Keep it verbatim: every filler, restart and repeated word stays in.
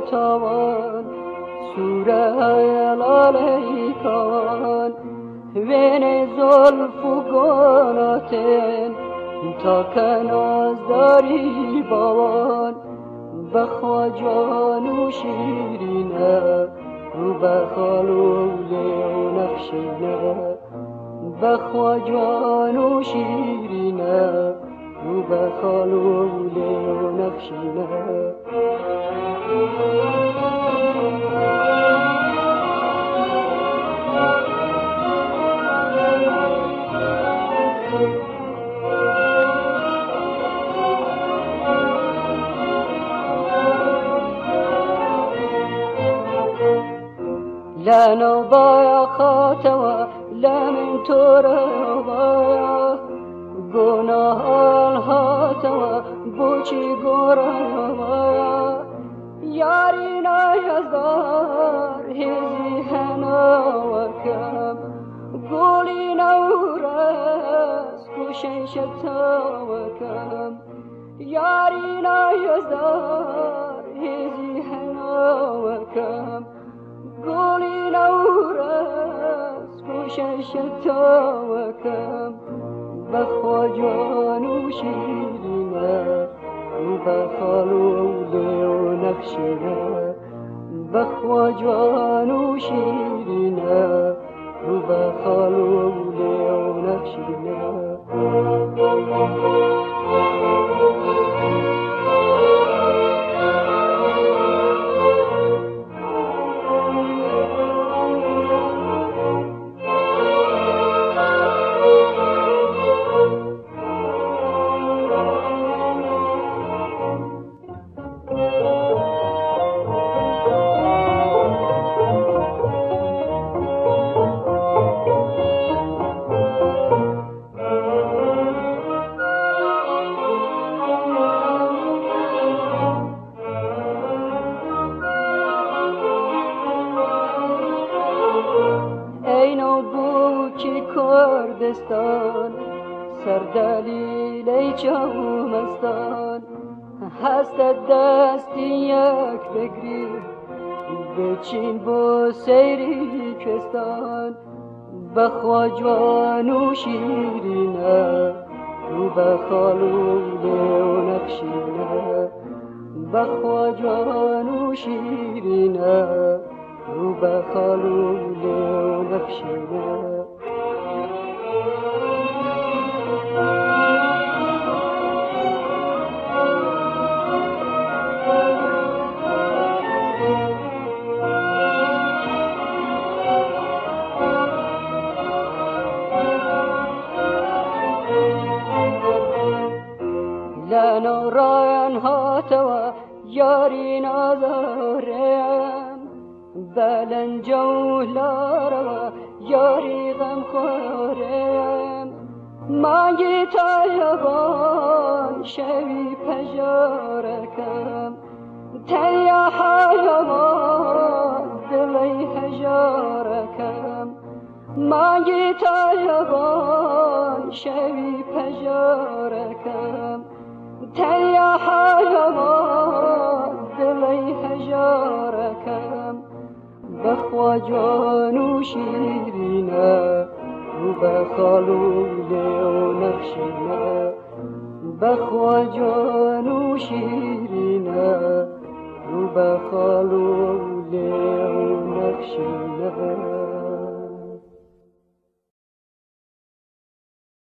تاوان سوره لاله کان وین زلف و گاناتن تا کناز داری بوان بخوا جان و شیرینه رو بخال و لیو نقشینه بخوا جان و شیرینه رو بخال و لیو نقشینه لنا بایا خاتوا لمن تورا بایا گناه هاتوا بوچی گورا بایا یاری نایزار هزی هنا وکم گولی نورس کشن شتا وکم یاری نایزار هزی هنا وکم گولی نورس کشن شتا وکم بخوا جان و شیرینه رو بخال و لیو نقشینه بخوا جان و شیرینه رو بخال و لیو نقشینه کردستان سر دلیل ای چومستان هست دستی یک بگری بچین با سیری کستان بخوا جوان و شیرینه رو بخال و لیو نقشینه بخوا جوان و شیرینه رو بخال و لیو نقشینه لنا راین هاتوا یاری نازارم بلن جولاروا یاری غم خورم مانگی تایبان شوی پجارکم تیا حیوان دلی هجارکم مانگی تایبان شوی پجارکم تیا حیوان دلی هجارکم بخوا جان و شیرینه رو بخال و لیو نقشینه بخوا جان و شیرینه رو بخال و لیو نقشینه